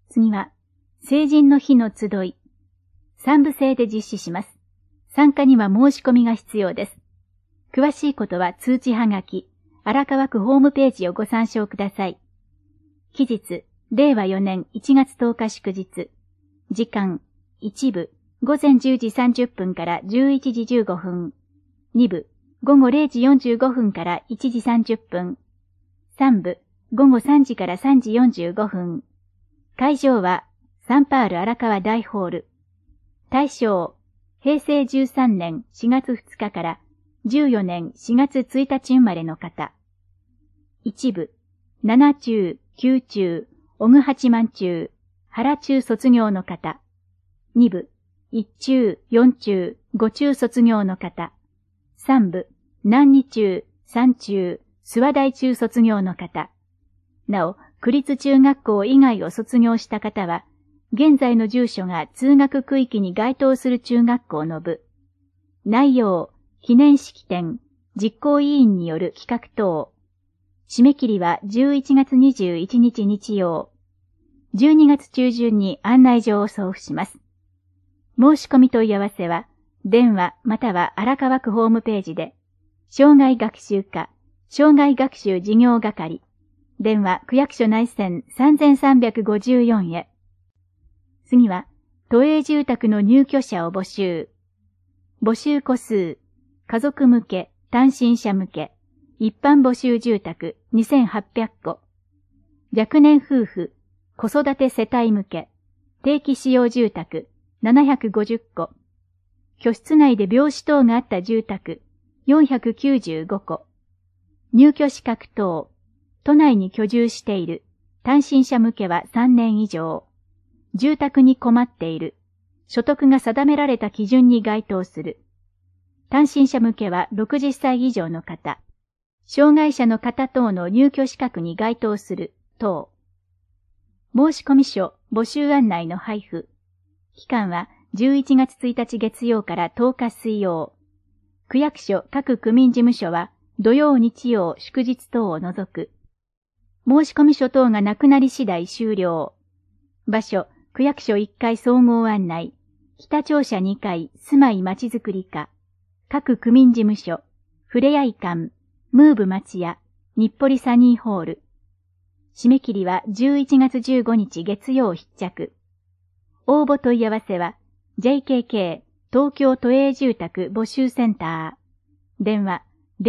次は、成人の日の集い。3部制で実施します。参加には申し込みが必要です。詳しいことは通知はがき、荒川区ホームページをご参照ください。期日、令和4年1月10日祝日。時間、1部、午前10時30分から11時15分。2部、午後0時45分から1時30分。3部、午後3時から3時45分。会場は、サンパール荒川大ホール。対象、平成13年4月2日から14年4月1日生まれの方。1部、7中、9中、小具八幡中、原中卒業の方。2部、1中、4中、5中卒業の方。3部、南2中、3中、諏訪大中卒業の方。なお、区立中学校以外を卒業した方は、現在の住所が通学区域に該当する中学校の部。内容、記念式典、実行委員による企画等。締め切りは11月21日日曜。12月中旬に案内状を送付します。申し込み問い合わせは、電話または荒川区ホームページで、障害学習課、障害学習事業係、電話区役所内線3354へ。次は、都営住宅の入居者を募集。募集戸数、家族向け、単身者向け、一般募集住宅2800戸。若年夫婦、子育て世帯向け、定期使用住宅750戸。居室内で病死等があった住宅495戸。入居資格等、都内に居住している、単身者向けは3年以上。住宅に困っている。所得が定められた基準に該当する。単身者向けは60歳以上の方。障害者の方等の入居資格に該当する、等。申込書、募集案内の配布。期間は11月1日月曜から10日水曜。区役所各区民事務所は土曜日曜祝日等を除く。申込書等がなくなり次第終了。場所、区役所1階総合案内、北庁舎2階住まいまちづくり課、各区民事務所、ふれあい館、ムーブ町屋、日暮里サニーホール。締め切りは11月15日月曜必着。応募問い合わせは、JKK 東京都営住宅募集センター。電話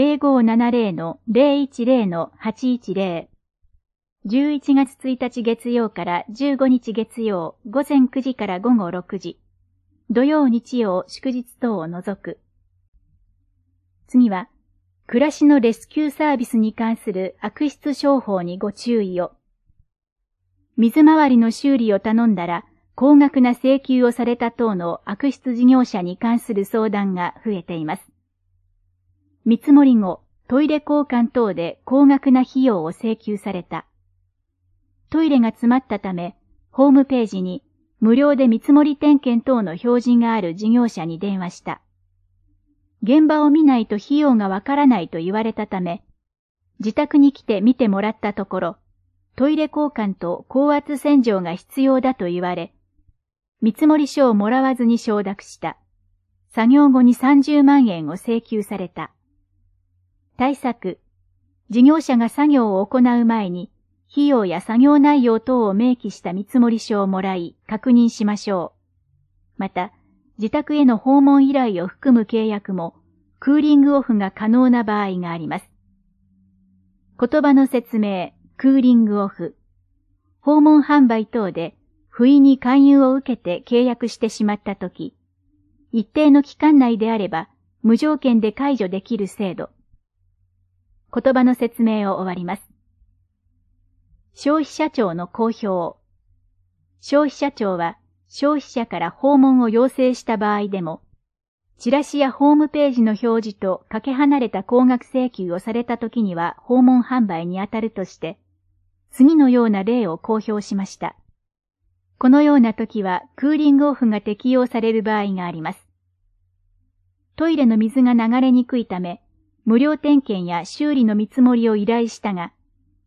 0570-010-810。11月1日月曜から15日月曜午前9時から午後6時。土曜日曜祝日等を除く。次は、暮らしのレスキューサービスに関する悪質商法にご注意を。水回りの修理を頼んだら、高額な請求をされた等の悪質事業者に関する相談が増えています。見積もり後、トイレ交換等で高額な費用を請求された。トイレが詰まったため、ホームページに無料で見積もり点検等の表示がある事業者に電話した。現場を見ないと費用がわからないと言われたため、自宅に来て見てもらったところ、トイレ交換と高圧洗浄が必要だと言われ、見積もり書をもらわずに承諾した。作業後に30万円を請求された。対策。事業者が作業を行う前に、費用や作業内容等を明記した見積書をもらい、確認しましょう。また、自宅への訪問依頼を含む契約も、クーリングオフが可能な場合があります。言葉の説明、クーリングオフ。訪問販売等で、不意に勧誘を受けて契約してしまったとき、一定の期間内であれば、無条件で解除できる制度。言葉の説明を終わります。消費者庁の公表。消費者庁は消費者から訪問を要請した場合でも、チラシやホームページの表示とかけ離れた高額請求をされたときには訪問販売にあたるとして、次のような例を公表しました。このようなときはクーリングオフが適用される場合があります。トイレの水が流れにくいため、無料点検や修理の見積もりを依頼したが、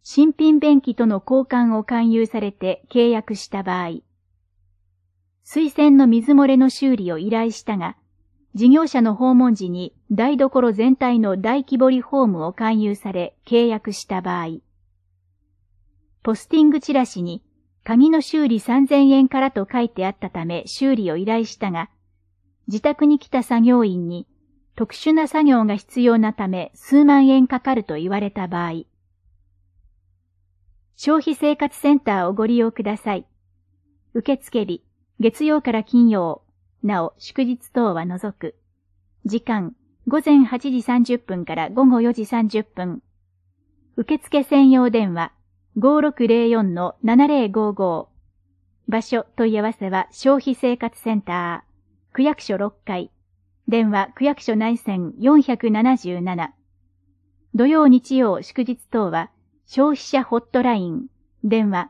新品便器との交換を勧誘されて契約した場合、水洗の水漏れの修理を依頼したが、事業者の訪問時に台所全体の大木彫りフォームを勧誘され契約した場合、ポスティングチラシに鍵の修理3000円からと書いてあったため修理を依頼したが、自宅に来た作業員に特殊な作業が必要なため数万円かかると言われた場合、消費生活センターをご利用ください。受付日、月曜から金曜、なお祝日等は除く。時間、午前8時30分から午後4時30分。受付専用電話、5604-7055。場所問い合わせは消費生活センター、区役所6階。電話区役所内線477。土曜日曜祝日等は消費者ホットライン、電話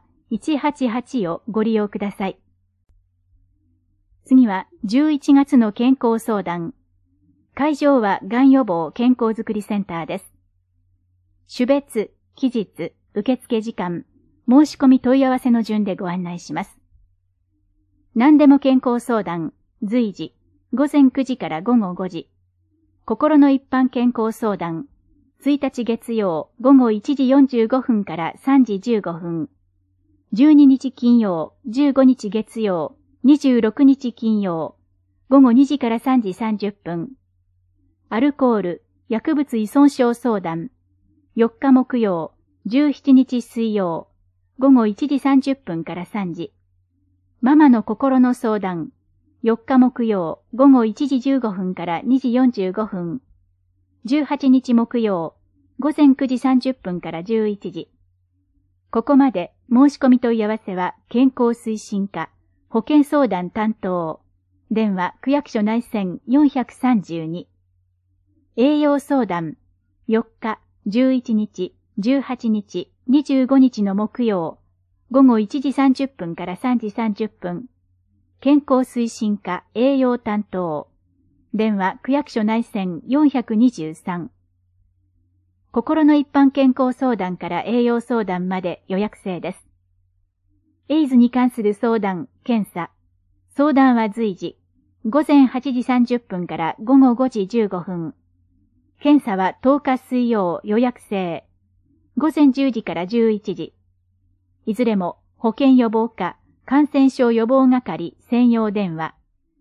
188をご利用ください。次は11月の健康相談。会場はがん予防健康づくりセンターです。種別、期日、受付時間、申し込み問い合わせの順でご案内します。何でも健康相談、随時、午前9時から午後5時。心の一般健康相談、1日月曜午後1時45分から3時15分。12日金曜、15日月曜、26日金曜、午後2時から3時30分。アルコール、薬物依存症相談、4日木曜、17日水曜、午後1時30分から3時。ママの心の相談、4日木曜、午後1時15分から2時45分。18日木曜、午前9時30分から11時。ここまで申し込み問い合わせは健康推進課、保健相談担当。電話区役所内線432。栄養相談、4日、11日、18日、25日の木曜、午後1時30分から3時30分。健康推進課栄養担当。電話区役所内線423。心の一般健康相談から栄養相談まで予約制です。エイズに関する相談、検査。相談は随時、午前8時30分から午後5時15分。検査は10日水曜予約制。午前10時から11時。いずれも保健予防課、感染症予防係専用電話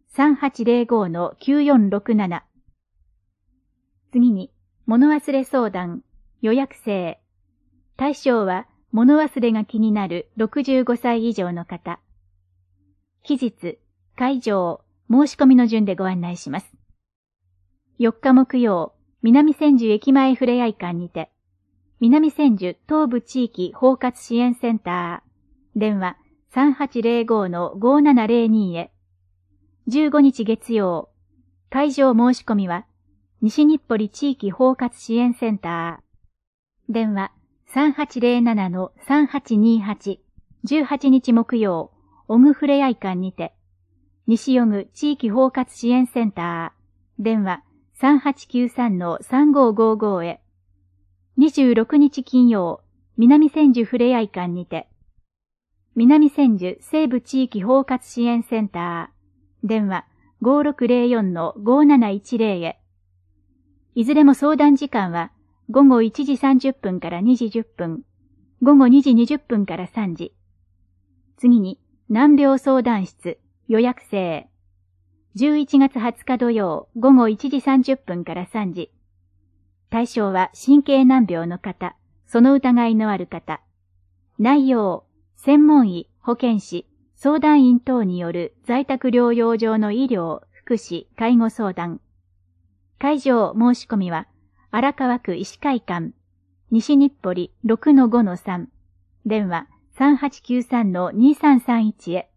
3805-9467。次に、物忘れ相談、予約制。対象は、物忘れが気になる65歳以上の方。期日、会場、申し込みの順でご案内します。4日木曜、南千住駅前ふれあい館にて、南千住東部地域包括支援センター、電話3805-5702へ。15日月曜、会場申し込みは、西日暮里地域包括支援センター。電話3807-3828。18日木曜、小具ふれあい館にて、西小具地域包括支援センター。電話3893-3555へ。26日金曜、南千住ふれあい館にて、南千住西部地域包括支援センター。電話5604-5710へ。いずれも相談時間は午後1時30分から2時10分、午後2時20分から3時。次に、難病相談室、予約制。11月20日土曜、午後1時30分から3時。対象は神経難病の方、その疑いのある方。内容、専門医、保健師、相談員等による在宅療養上の医療、福祉、介護相談。会場申し込みは、荒川区医師会館、西日暮里 6-5-3、電話3893-2331へ。